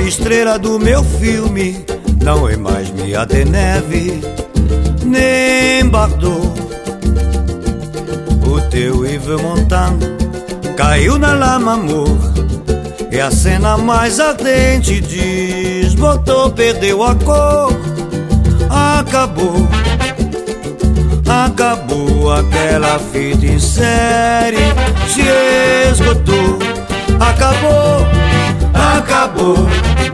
estrela do meu filme, não é mais Mia de Neve, nem Bardot. O teu Yves Montand caiu na lama, amor. É a cena mais ardente, desbotou, perdeu a cor. Acabou, acabou aquela fita em série, se esgotou. Acabou, acabou,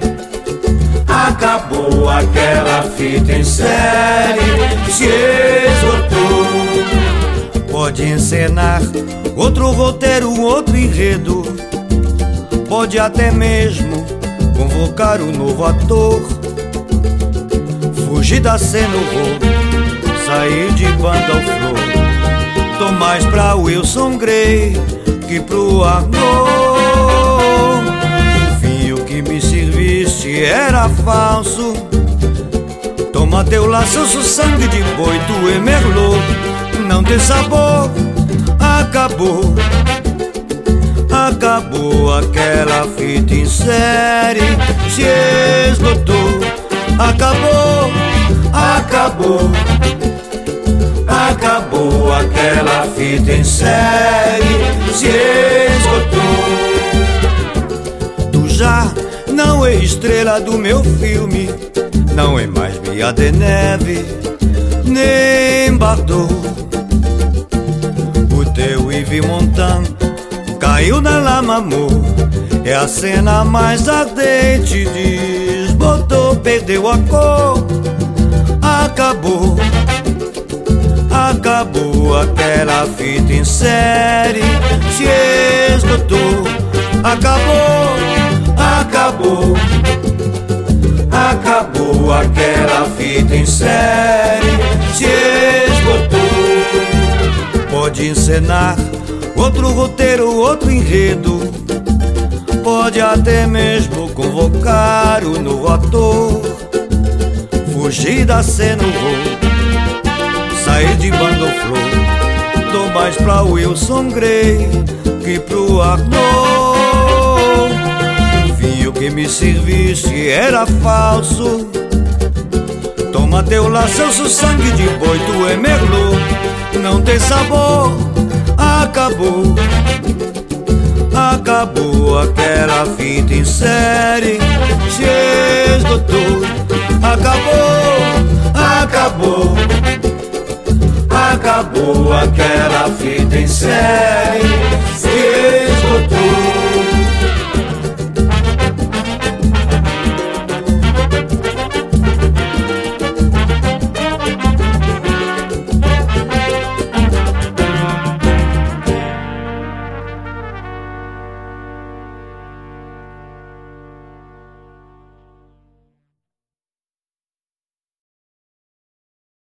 acabou aquela fita em série, se esgotou. Pode encenar outro roteiro, outro enredo, pode até mesmo convocar um novo ator, fugir da cena horror, sair de Banda ao Flor. Tô mais pra Wilson Grey que pro Arnaud. O vinho que me serviste era falso. Toma teu laço, sangue de boi, tu é merlot, não tem sabor. Acabou, acabou aquela fita em série, se esgotou. Acabou, acabou, acabou aquela fita em série, se esgotou. Tu já não é estrela do meu filme, não é mais Mia de Neve, nem Bardot. O teu Yves Montand caiu na lama, amor. É a cena mais ardente, desbotou, perdeu a cor. Acabou, acabou aquela fita em série, se esgotou. Acabou, acabou, acabou aquela fita em série, se esgotou. Pode encenar outro roteiro, outro enredo, pode até mesmo convocar um novo ator, fugir da cena horror, sair de Banda ao Flor. Tô mais pra Wilson Grey que pro Arnaud. O vinho que me serviste era falso. Toma teu laço, sangue de boi, tu é merlot, não tem sabor. Acabou, acabou aquela fita em série, se esgotou. Acabou, acabou, acabou aquela fita em série,